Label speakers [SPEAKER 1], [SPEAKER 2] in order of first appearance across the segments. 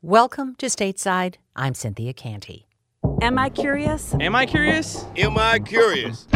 [SPEAKER 1] Welcome to Stateside. I'm Cynthia Canty.
[SPEAKER 2] Am I curious?
[SPEAKER 3] Am I curious?
[SPEAKER 4] Am I curious?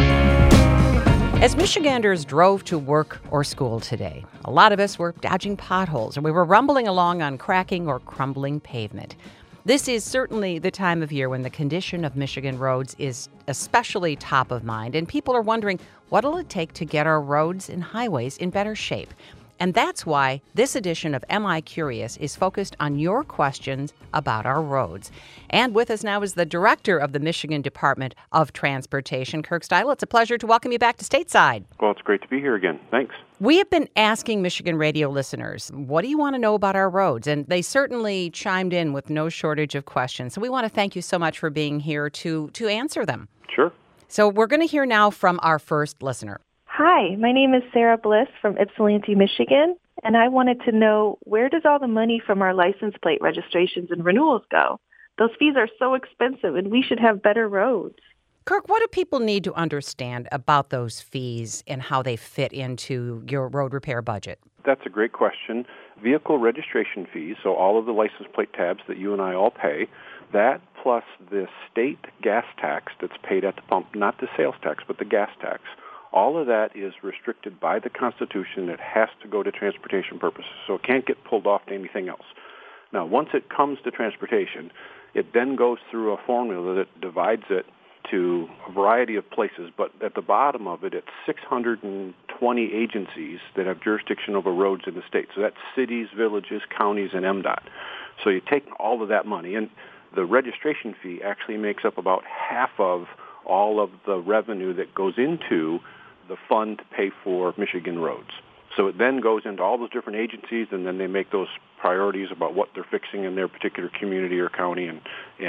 [SPEAKER 1] As Michiganders drove to work or school today, a lot of us were dodging potholes and we were rumbling along on cracking or crumbling pavement. This is certainly the time of year when the condition of Michigan roads is especially top of mind, and people are wondering, what'll it take to get our roads and highways in better shape? And that's why this edition of Am I Curious is focused on your questions about our roads. And with us now is the director of the Michigan Department of Transportation, Kirk Steidl. It's a pleasure to welcome you back to Stateside.
[SPEAKER 5] Well, it's great to be here again. Thanks.
[SPEAKER 1] We have been asking Michigan radio listeners, what do you want to know about our roads? And they certainly chimed in with no shortage of questions. So we want to thank you so much for being here to answer them.
[SPEAKER 5] Sure.
[SPEAKER 1] So we're going to hear now from our first listener.
[SPEAKER 6] Hi, my name is Sarah Bliss from Ypsilanti, Michigan, and I wanted to know, where does all the money from our license plate registrations and renewals go? Those fees are so expensive, and we should have better roads.
[SPEAKER 1] Kirk, what do people need to understand about those fees and how they fit into your road repair budget?
[SPEAKER 5] That's a great question. Vehicle registration fees, so all of the license plate tabs that you and I all pay, that plus the state gas tax that's paid at the pump, not the sales tax, but the gas tax. All of that is restricted by the Constitution. It has to go to transportation purposes, so it can't get pulled off to anything else. Now, once it comes to transportation, it then goes through a formula that divides it to a variety of places, but at the bottom of it, it's 620 agencies that have jurisdiction over roads in the state. So that's cities, villages, counties, and MDOT. So you take all of that money, and the registration fee actually makes up about half of all of the revenue that goes into the fund to pay for Michigan roads. So it then goes into all those different agencies, and then they make those priorities about what they're fixing in their particular community or county, and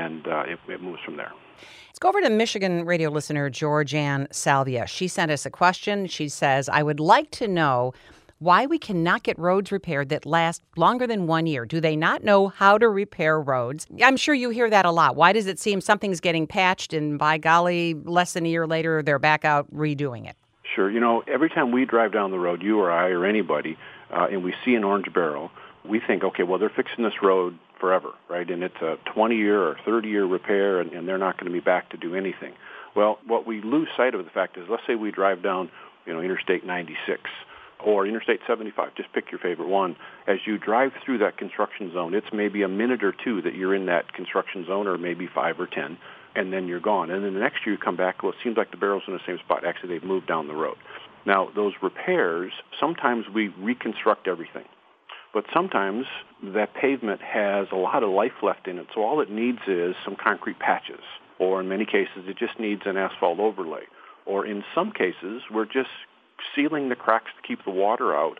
[SPEAKER 5] it moves from there.
[SPEAKER 1] Let's go over to Michigan radio listener Georgianne Salvia. She sent us a question. She says, I would like to know why we cannot get roads repaired that last longer than 1 year. Do they not know how to repair roads? I'm sure you hear that a lot. Why does it seem something's getting patched and by golly, less than a year later, they're back out redoing it?
[SPEAKER 5] Sure. You know, every time we drive down the road, you or I or anybody, and we see an orange barrel, we think, okay, well, they're fixing this road forever, right? And it's a 20-year or 30-year repair, and they're not going to be back to do anything. Well, what we lose sight of the fact is, let's say we drive down, Interstate 96 or Interstate 75, just pick your favorite one. As you drive through that construction zone, it's maybe a minute or two that you're in that construction zone, or maybe 5 or 10, and then you're gone. And then the next year you come back, well, it seems like the barrel's in the same spot. Actually, they've moved down the road. Now, those repairs, sometimes we reconstruct everything. But sometimes that pavement has a lot of life left in it, so all it needs is some concrete patches. Or in many cases, it just needs an asphalt overlay. Or in some cases, we're just sealing the cracks to keep the water out.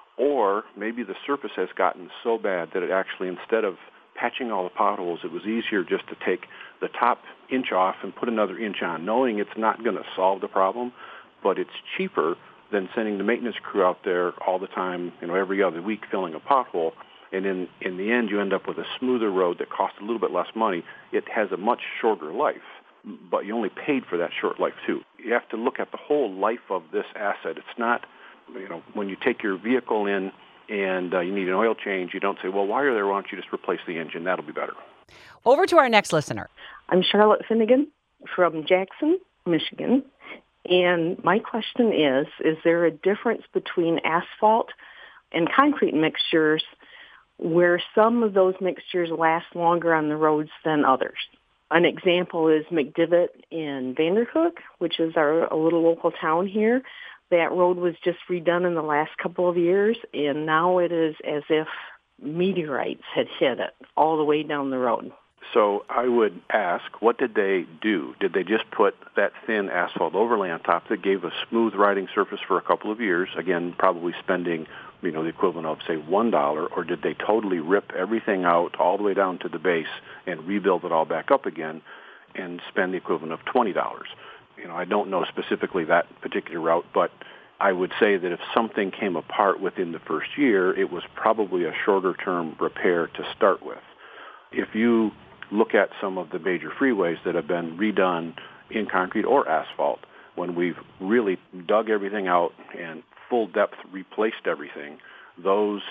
[SPEAKER 5] Or maybe the surface has gotten so bad that it actually, instead of patching all the potholes, it was easier just to take the top inch off and put another inch on, knowing it's not going to solve the problem, but it's cheaper than sending the maintenance crew out there all the time, every other week filling a pothole. And in the end, you end up with a smoother road that costs a little bit less money. It has a much shorter life, but you only paid for that short life, too. You have to look at the whole life of this asset. It's not, when you take your vehicle in and you need an oil change, you don't say, well, while you're there, why don't you just replace the engine? That'll be better.
[SPEAKER 1] Over to our next listener.
[SPEAKER 7] I'm Charlotte Finnegan from Jackson, Michigan. And my question is there a difference between asphalt and concrete mixtures where some of those mixtures last longer on the roads than others? An example is McDivitt in Vanderhook, which is a little local town here. That road was just redone in the last couple of years, and now it is as if meteorites had hit it all the way down the road.
[SPEAKER 5] So I would ask, what did they do? Did they just put that thin asphalt overlay on top that gave a smooth riding surface for a couple of years, again, probably spending, the equivalent of, say, $1, or did they totally rip everything out all the way down to the base and rebuild it all back up again and spend the equivalent of $20? I don't know specifically that particular route, but I would say that if something came apart within the first year, it was probably a shorter-term repair to start with. If you look at some of the major freeways that have been redone in concrete or asphalt, when we've really dug everything out and full depth replaced everything, those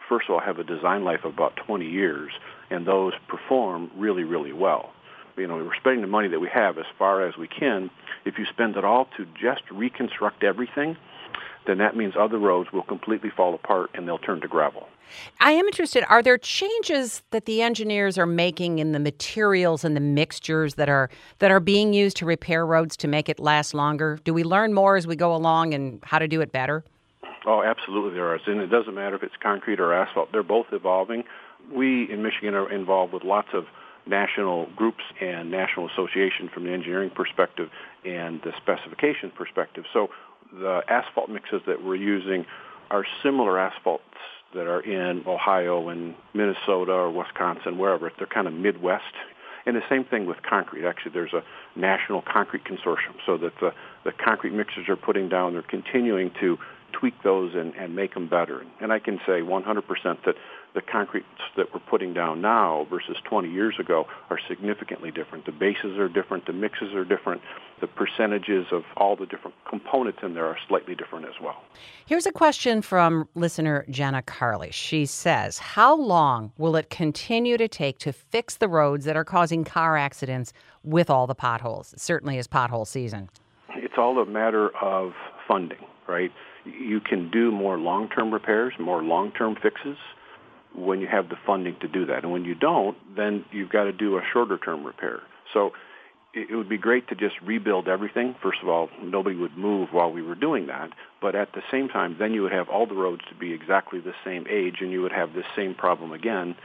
[SPEAKER 5] first of all, have a design life of about 20 years, and those perform really, really well. We're spending the money that we have as far as we can. If you spend it all to just reconstruct everything, then that means other roads will completely fall apart and they'll turn to gravel.
[SPEAKER 1] I am interested, are there changes that the engineers are making in the materials and the mixtures that are being used to repair roads to make it last longer? Do we learn more as we go along and how to do it better?
[SPEAKER 5] Oh, absolutely there are. And it doesn't matter if it's concrete or asphalt. They're both evolving. We in Michigan are involved with lots of national groups and national association from the engineering perspective and the specification perspective. So the asphalt mixes that we're using are similar asphalts that are in Ohio and Minnesota or Wisconsin, wherever. They're kind of Midwest. And the same thing with concrete. Actually, there's a national concrete consortium so that the concrete mixers are putting down, they're continuing to tweak those and make them better. And I can say 100% that the concretes that we're putting down now versus 20 years ago are significantly different. The bases are different, the mixes are different, the percentages of all the different components in there are slightly different as well.
[SPEAKER 1] Here's a question from listener Jenna Carley. She says, how long will it continue to take to fix the roads that are causing car accidents with all the potholes? It certainly is pothole season.
[SPEAKER 5] It's all a matter of funding, right? You can do more long-term repairs, more long-term fixes when you have the funding to do that. And when you don't, then you've got to do a shorter-term repair. So it would be great to just rebuild everything. First of all, nobody would move while we were doing that. But at the same time, then you would have all the roads to be exactly the same age, and you would have this same problem again,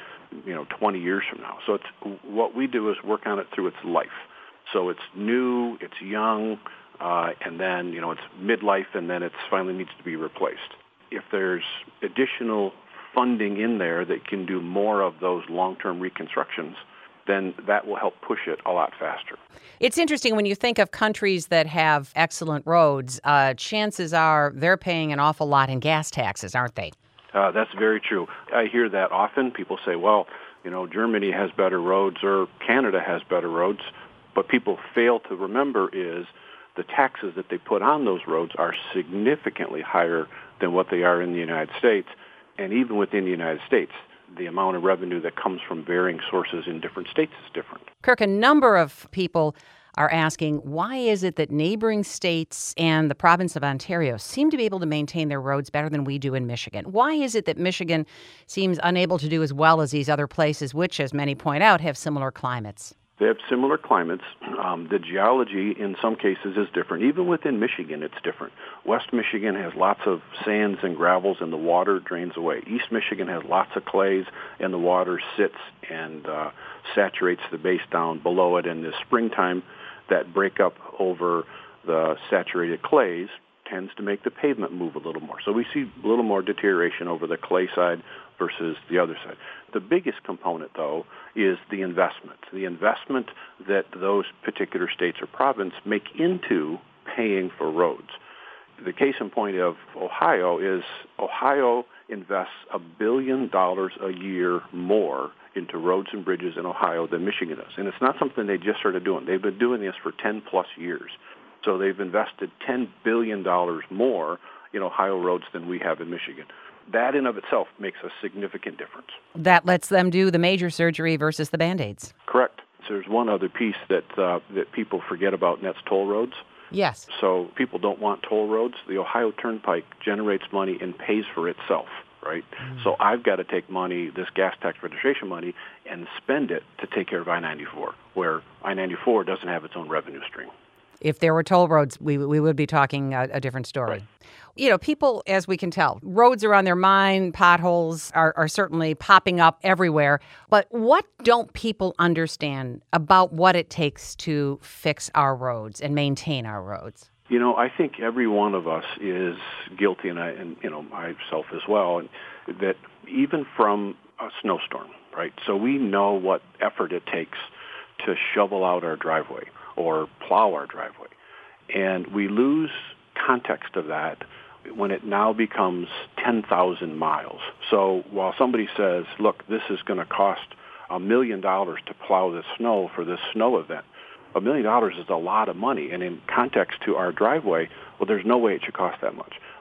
[SPEAKER 5] 20 years from now. So what we do is work on it through its life. So it's new, it's young, and then, it's midlife, and then it finally needs to be replaced. If there's additional funding in there that can do more of those long-term reconstructions, then that will help push it a lot faster.
[SPEAKER 1] It's interesting when you think of countries that have excellent roads, chances are they're paying an awful lot in gas taxes, aren't they?
[SPEAKER 5] That's very true. I hear that often. People say, well, Germany has better roads or Canada has better roads. What people fail to remember is the taxes that they put on those roads are significantly higher than what they are in the United States. And even within the United States, the amount of revenue that comes from varying sources in different states is different.
[SPEAKER 1] Kirk, a number of people are asking, why is it that neighboring states and the province of Ontario seem to be able to maintain their roads better than we do in Michigan? Why is it that Michigan seems unable to do as well as these other places, which, as many point out, have similar climates?
[SPEAKER 5] They have similar climates. The geology in some cases is different. Even within Michigan, it's different. West Michigan has lots of sands and gravels and the water drains away. East Michigan has lots of clays and the water sits and saturates the base down below it. In the springtime, that breakup over the saturated clays tends to make the pavement move a little more. So we see a little more deterioration over the clay side versus the other side. The biggest component, though, is the investment. The investment that those particular states or province make into paying for roads. The case in point of Ohio is Ohio invests $1 billion a year more into roads and bridges in Ohio than Michigan does. And it's not something they just started doing. They've been doing this for 10 plus years. So they've invested $10 billion more in Ohio roads than we have in Michigan. That in of itself makes a significant difference.
[SPEAKER 1] That lets them do the major surgery versus the Band-Aids.
[SPEAKER 5] Correct. So there's one other piece that people forget about, and that's toll roads.
[SPEAKER 1] Yes.
[SPEAKER 5] So people don't want toll roads. The Ohio Turnpike generates money and pays for itself, right? So I've got to take money, this gas tax registration money, and spend it to take care of I-94, where I-94 doesn't have its own revenue stream.
[SPEAKER 1] If there were toll roads, we would be talking a different story. Right. People, as we can tell, roads are on their mind. Potholes are certainly popping up everywhere. But what don't people understand about what it takes to fix our roads and maintain our roads?
[SPEAKER 5] I think every one of us is guilty, and myself as well, that even from a snowstorm, right? So we know what effort it takes to shovel out our driveway or plow our driveway. And we lose context of that when it now becomes 10,000 miles. So while somebody says, look, this is going to cost $1 million to plow this snow for this snow event, $1 million is a lot of money. And in context to our driveway, well, there's no way it should cost that much.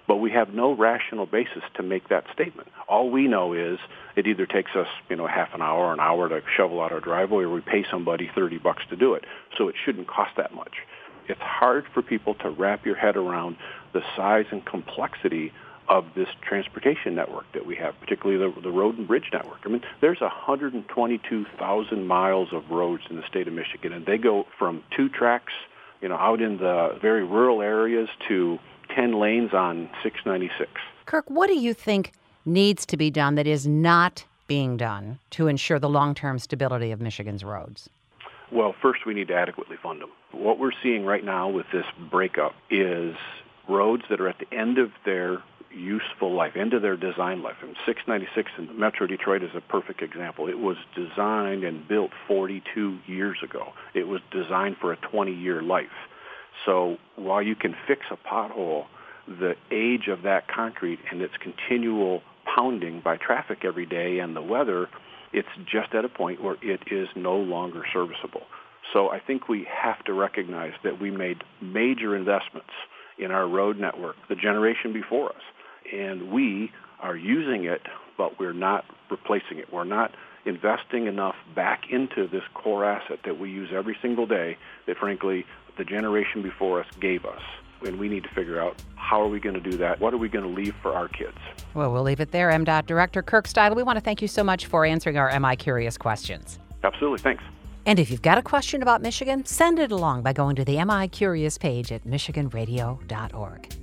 [SPEAKER 5] But we have no rational basis to make that statement. All we know is it either takes us, half an hour or an hour to shovel out our driveway, or we pay somebody $30 to do it. So it shouldn't cost that much. It's hard for people to wrap your head around the size and complexity of this transportation network that we have, particularly the road and bridge network. I mean, there's 122,000 miles of roads in the state of Michigan, and they go from 2 tracks, out in the very rural areas to 10 lanes on 696.
[SPEAKER 1] Kirk, what do you think needs to be done that is not being done to ensure the long-term stability of Michigan's roads?
[SPEAKER 5] Well, first we need to adequately fund them. What we're seeing right now with this breakup is roads that are at the end of their useful life, end of their design life. And 696 in Metro Detroit is a perfect example. It was designed and built 42 years ago. It was designed for a 20-year life. So while you can fix a pothole, the age of that concrete and its continual pounding by traffic every day and the weather, it's just at a point where it is no longer serviceable. So I think we have to recognize that we made major investments in our road network, the generation before us, and we are using it, but we're not replacing it. We're not investing enough back into this core asset that we use every single day that, frankly, the generation before us gave us. And we need to figure out how are we going to do that? What are we going to leave for our kids?
[SPEAKER 1] Well, we'll leave it there. MDOT Director Kirk Steidl, we want to thank you so much for answering our Am I Curious questions.
[SPEAKER 5] Absolutely. Thanks.
[SPEAKER 1] And if you've got a question about Michigan, send it along by going to the Am I Curious page at michiganradio.org.